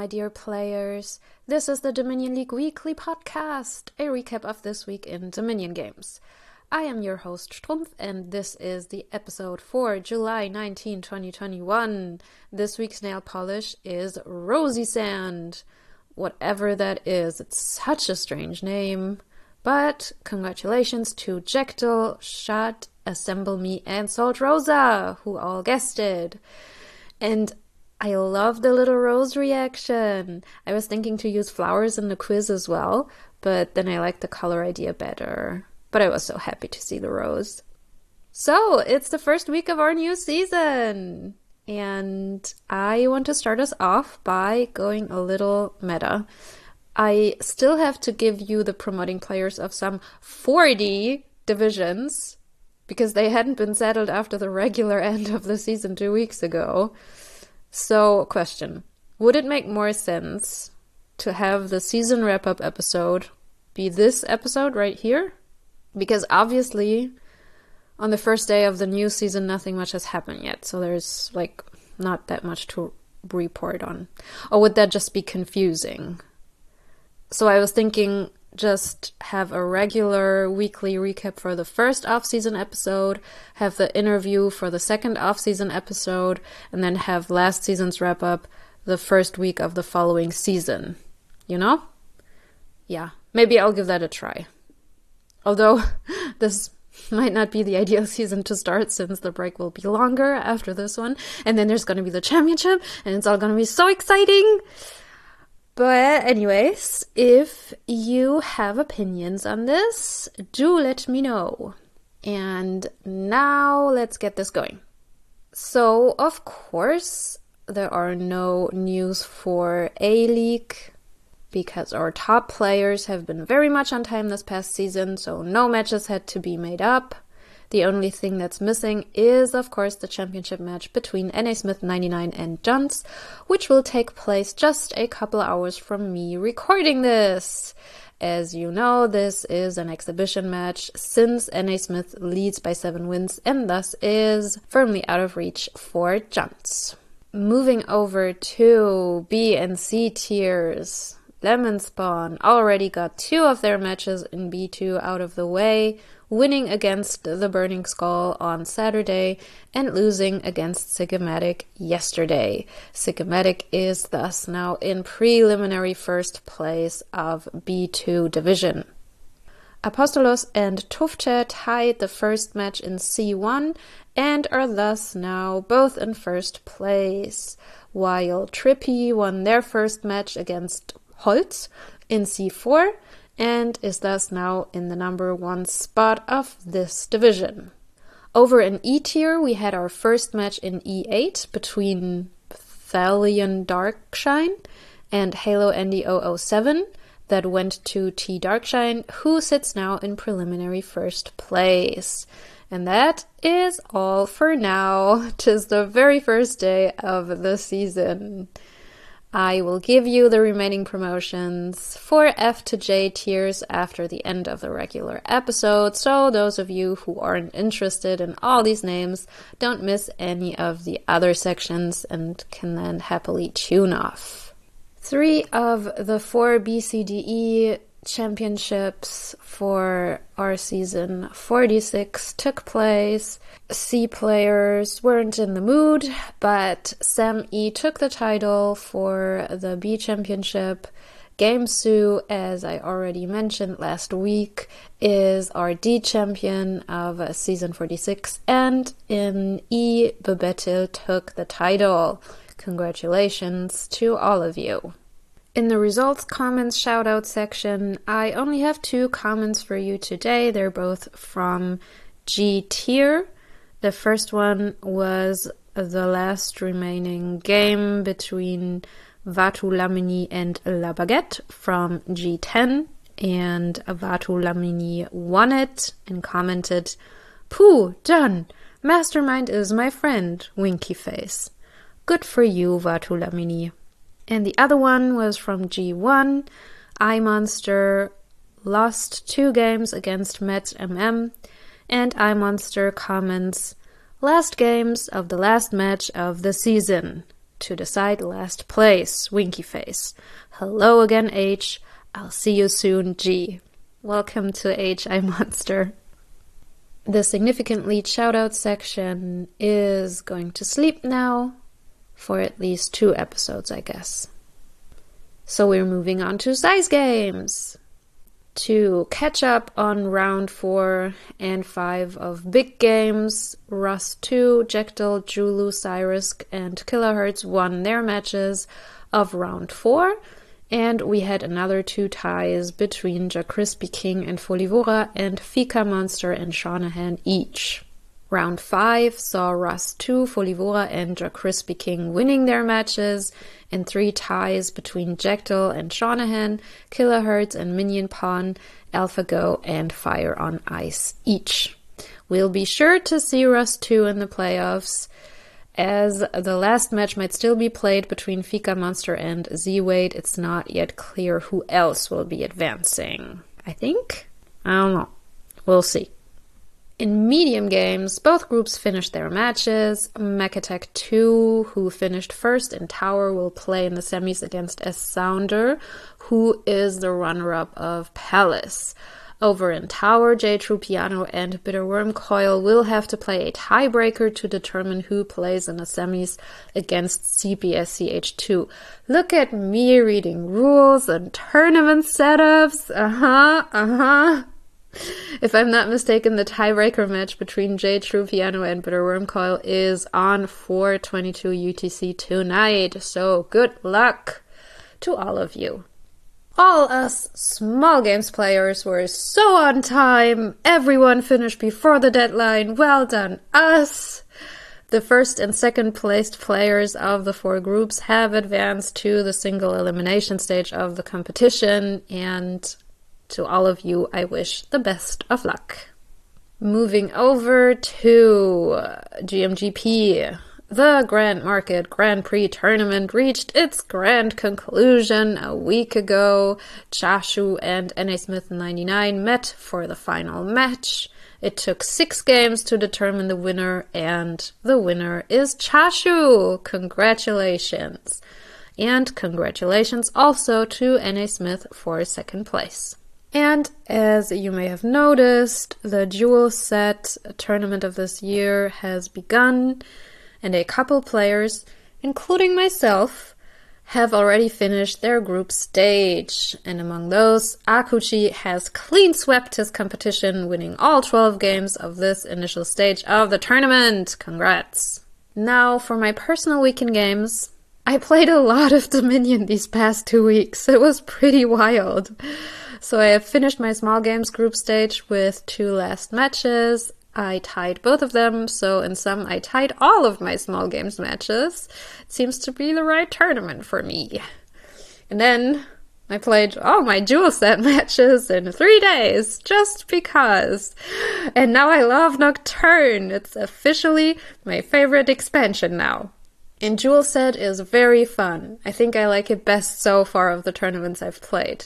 my dear players. This is the Dominion League Weekly Podcast, a recap of this week in Dominion games. I am your host, Strumpf, and this is the episode for July 19, 2021. This week's nail polish is Rosy Sand. Whatever that is, it's such a strange name. But congratulations to Jekyll, Shad, Assemble Me, and Salt Rosa, who all guessed it. And I love the little rose reaction. I was thinking to use flowers in the quiz as well, but then I liked the color idea better. But I was so happy to see the rose. So, it's the first week of our new season! And I want to start us off by going a little meta. I still have to give you the promoting players of some 40 divisions, because they hadn't been settled after the regular end of the season 2 weeks ago. So, question. Would it make more sense to have the season wrap-up episode be this episode right here? Because obviously, on the first day of the new season, nothing much has happened yet. So there's, not that much to report on. Or would that just be confusing? So I was thinking just have a regular weekly recap for the first off-season episode, have the interview for the second off-season episode, and then have last season's wrap-up the first week of the following season. You know? Yeah, maybe I'll give that a try. Although, this might not be the ideal season to start since the break will be longer after this one, and then there's going to be the championship, and it's all going to be so exciting! But anyways, if you have opinions on this, do let me know. And now let's get this going. So, of course, there are no news for A-League because our top players have been very much on time this past season, so no matches had to be made up. The only thing that's missing is, of course, the championship match between NA Smith 99 and Junts, which will take place just a couple hours from me recording this. As you know, this is an exhibition match since NA Smith leads by 7 wins and thus is firmly out of reach for Junts. Moving over to B and C tiers. Lemon Spawn already got 2 of their matches in B2 out of the way, winning against the Burning Skull on Saturday and losing against Sigmatic yesterday. Sigmatic is thus now in preliminary first place of B2 division. Apostolos and Tufte tied the first match in C1 and are thus now both in first place, while Trippy won their first match against Holz in C4 and is thus now in the number 1 spot of this division. Over in E tier, we had our first match in E8 between Thalion Darkshine and Halo Andy 007 that went to T Darkshine, who sits now in preliminary first place. And that is all for now. 'Tis the very first day of the season. I will give you the remaining promotions for F to J tiers after the end of the regular episode, so those of you who aren't interested in all these names don't miss any of the other sections and can then happily tune off. 3 of the 4 BCDE championships for our season 46 took place. C players weren't in the mood, but Sam E took the title for the B championship. Gamesu, as I already mentioned last week, is our D champion of season 46, and in E, Bebetil took the title. Congratulations to all of you. In the results, comments, shout-out section, I only have 2 comments for you today. They're both from G tier. The first one was the last remaining game between Vatu Lamini and La Baguette from G10, and Vatu Lamini won it and commented, "Pooh, done! Mastermind is my friend, winky face. Good for you, Vatu Lamini." And the other one was from G1. iMonster lost 2 games against Met MM, and iMonster comments, "Last games of the last match of the season. to decide last place, Winky Face. Hello again, H. I'll see you soon, G. Welcome to H, I Monster. The significant lead shoutout section is going to sleep now for at least 2 episodes, I guess. So we're moving on to size games. To catch up on round 4 and 5 of big games, Rust 2, Jekyll, Julu, Cyrisk, and Kilohertz won their matches of round 4, and we had another 2 ties between Crispy King and Folivora and Fika Monster and Shanahan each. Round 5 saw Rust 2, Folivora, and Crispy King winning their matches, and 3 ties between Jekyll and Shanahan, Kilohertz and Minion Pawn, AlphaGo, and Fire on Ice each. We'll be sure to see Rust 2 in the playoffs, as the last match might still be played between Fika Monster and Z-Wade. It's not yet clear who else will be advancing. I think? I don't know. We'll see. In medium games, both groups finished their matches. Mechatech 2, who finished first in Tower, will play in the semis against S-Sounder, who is the runner-up of Palace. Over in Tower, J-True Piano and Bitterworm Coil will have to play a tiebreaker to determine who plays in the semis against CPSCH2. Look at me reading rules and tournament setups. If I'm not mistaken, the tiebreaker match between J-True Piano and Bitterworm Coil is on 4/22 UTC tonight, so good luck to all of you. All us small games players were so on time. Everyone finished before the deadline. Well done, us! The first and second placed players of the 4 groups have advanced to the single elimination stage of the competition, and to all of you, I wish the best of luck. Moving over to GMGP. The Grand Market Grand Prix tournament reached its grand conclusion a week ago. Chashu and NA Smith 99 met for the final match. It took 6 games to determine the winner, and the winner is Chashu! Congratulations! And congratulations also to NA Smith for second place. And as you may have noticed, the dual set tournament of this year has begun, and a couple players, including myself, have already finished their group stage. And among those, Akuchi has clean swept his competition, winning all 12 games of this initial stage of the tournament. Congrats! Now, for my personal weekend games, I played a lot of Dominion these past 2 weeks. It was pretty wild. So I have finished my small games group stage with 2 last matches. I tied both of them, so in sum I tied all of my small games matches. It seems to be the right tournament for me. And then I played all my dual set matches in 3 days, just because. And now I love Nocturne. It's officially my favorite expansion now. And dual set is very fun. I think I like it best so far of the tournaments I've played.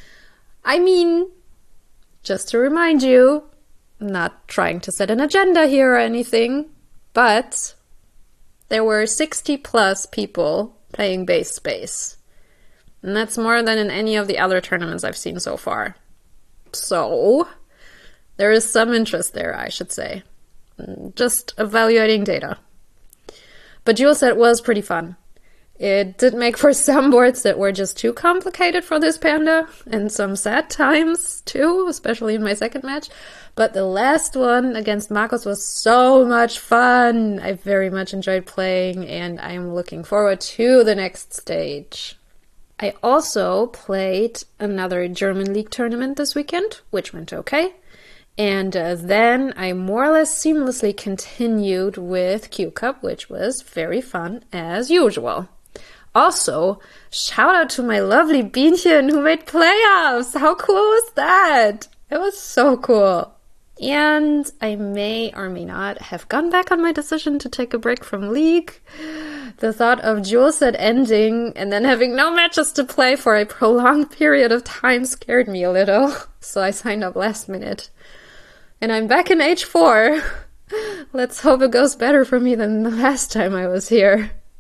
I mean, just to remind you, I'm not trying to set an agenda here or anything, but there were 60 plus people playing base space. And that's more than in any of the other tournaments I've seen so far. So, there is some interest there, I should say. Just evaluating data. But dual set was pretty fun. It did make for some boards that were just too complicated for this panda, and some sad times too, especially in my second match. But the last one against Marcos was so much fun. I very much enjoyed playing, and I'm looking forward to the next stage. I also played another German League tournament this weekend, which went okay. And then I more or less seamlessly continued with Q-Cup, which was very fun as usual. Also, shout out to my lovely Bienchen who made playoffs! How cool was that? It was so cool. And I may or may not have gone back on my decision to take a break from League. The thought of dual set ending and then having no matches to play for a prolonged period of time scared me a little, so I signed up last minute. And I'm back in H4. Let's hope it goes better for me than the last time I was here.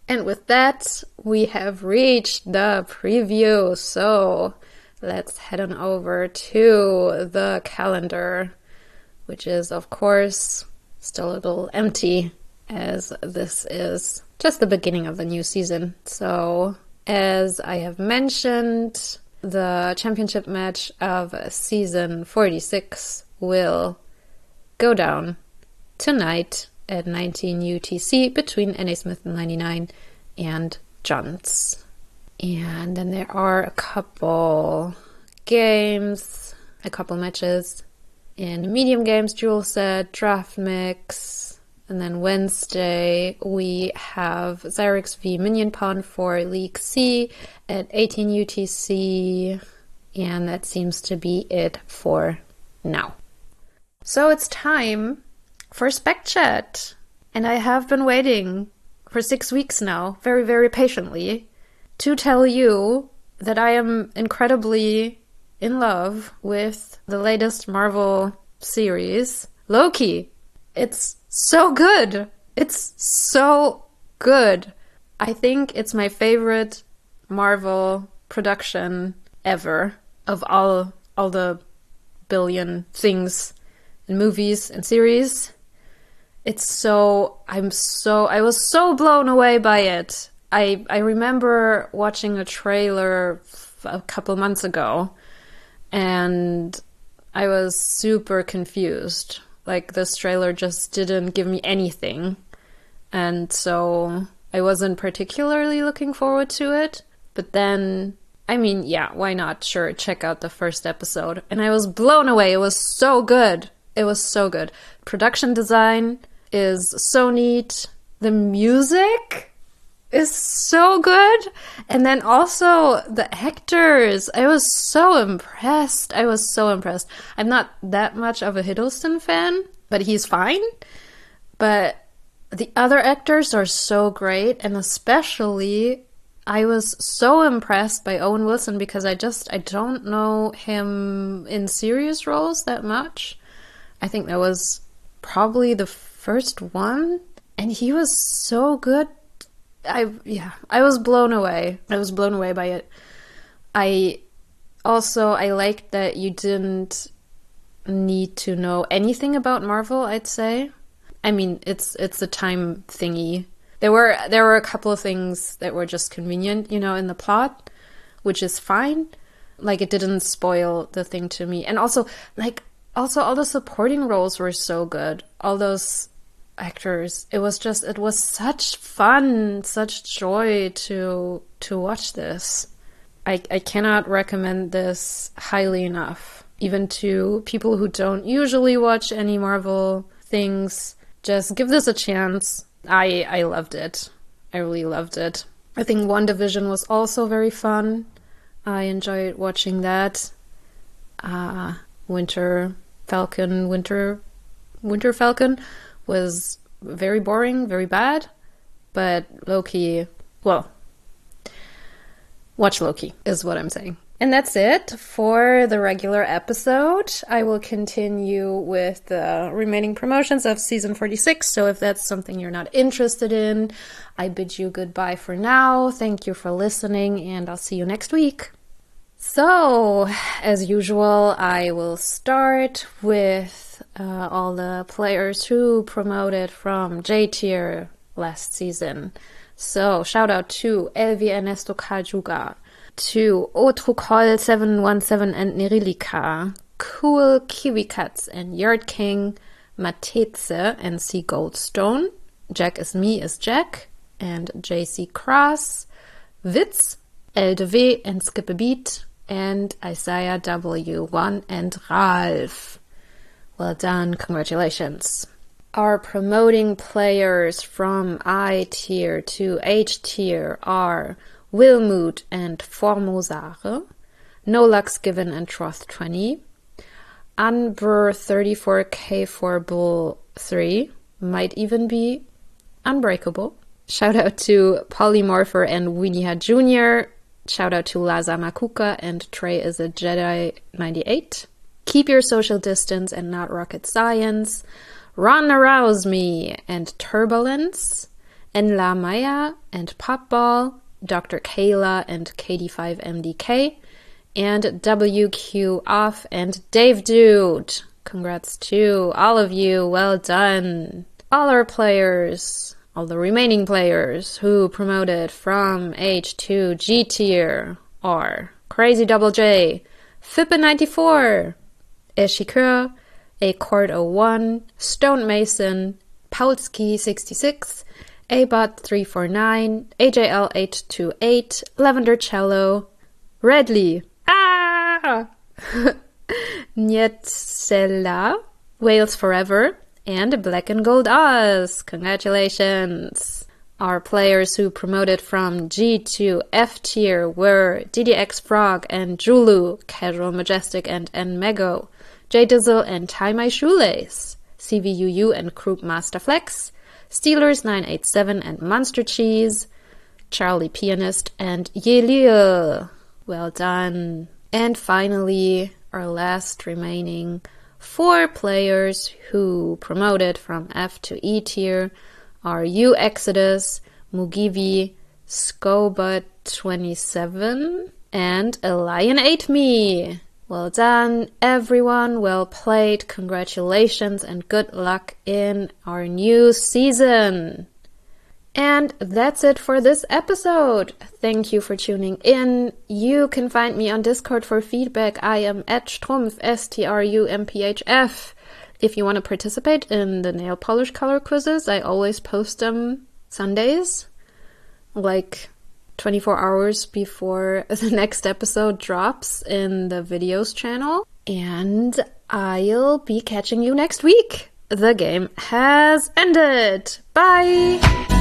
And with that, we have reached the preview. So let's head on over to the calendar, which is, of course, still a little empty, as this is just the beginning of the new season. So, as I have mentioned, the championship match of season 46 will go down tonight at 19 UTC between Naismith 99 and Johns. And then there are a couple games, a couple matches in medium games, dual set, draft mix. And then Wednesday we have Zyrex v Minion Pond for League C at 18 UTC. And that seems to be it for now. So it's time for Spec Chat. And I have been waiting for 6 weeks now, very, very patiently, to tell you that I am incredibly in love with the latest Marvel series, Loki. It's so good. It's so good. I think it's my favorite Marvel production ever of all the billion things and movies and series. I was so blown away by it. I remember watching a trailer a couple months ago, and I was super confused. Like, this trailer just didn't give me anything. And so I wasn't particularly looking forward to it. But then, I mean, yeah, why not? Sure, check out the first episode. And I was blown away. It was so good. It was so good. Production design is so neat. The music is so good. And then also the actors. I was so impressed. I'm not that much of a Hiddleston fan, but he's fine. But the other actors are so great. And especially, I was so impressed by Owen Wilson because I don't know him in serious roles that much. I think that was probably the first one. And he was so good. I was blown away. I was blown away by it. I liked that you didn't need to know anything about Marvel, I'd say. I mean, it's a time thingy. There were a couple of things that were just convenient, in the plot, which is fine. Like, it didn't spoil the thing to me. And also all the supporting roles were so good. All those actors. It was such fun, such joy to watch this. I cannot recommend this highly enough. Even to people who don't usually watch any Marvel things, just give this a chance. I loved it. I really loved it. I think WandaVision was also very fun. I enjoyed watching that. Winter Falcon was very boring, very bad. But Loki, well, watch Loki is what I'm saying. And that's it for the regular episode. I will continue with the remaining promotions of season 46. So if that's something you're not interested in, I bid you goodbye for now. Thank you for listening, and I'll see you next week. So, as usual, I will start with all the players who promoted from J tier last season. So, shout out to Elvi Ernesto Kajuga, to Otrukol 717 and Nerilika, Cool Kiwi Cats and Yard King, Mateze and C Goldstone, Jack is Me is Jack, and JC Cross, Witz, LDW and Skip a Beat, and Isaiah W1 and Ralph. Well done, congratulations. Our promoting players from I tier to H tier are Wilmoot and Formosare, Nolux Given and Troth20, Unbur 34K4 Bull 3, might even be Unbreakable. Shout out to Polymorpher and Winiha Jr., shout out to Laza Makuka and Trey is a Jedi 98. Keep your social distance and not rocket science. Run Arouse Me and Turbulence. Enla Maya and Popball, Dr. Kayla and KD5MDK, and WQ Off and Dave Dude. Congrats to all of you. Well done. All our players, all the remaining players who promoted from H to G tier are Crazy Double J, Fippa94, Eshikura, Accord01, Stone Mason, Paulski66, Abot349, AJL828, Lavender Cello, Redley, Nietzela, Wales Forever, and Black and Gold Oz. Congratulations! Our players who promoted from G to F tier were DDX Frog and Julu, Casual Majestic and Nmego, J-Dizzle and Tie My Shoelace, CVUU and Croup Master Flex, Steelers987 and Monster Cheese, Charlie Pianist and Yelil. Well done. And finally, our last remaining 4 players who promoted from F to E tier are U Exodus, Mugivi, Scobot27, and Lion Ate Me. Well done, everyone. Well played. Congratulations and good luck in our new season. And that's it for this episode. Thank you for tuning in. You can find me on Discord for feedback. I am at Strumpf, STRUMPHF. If you want to participate in the nail polish color quizzes, I always post them Sundays, like 24 hours before the next episode drops in the videos channel. And I'll be catching you next week. The game has ended. Bye!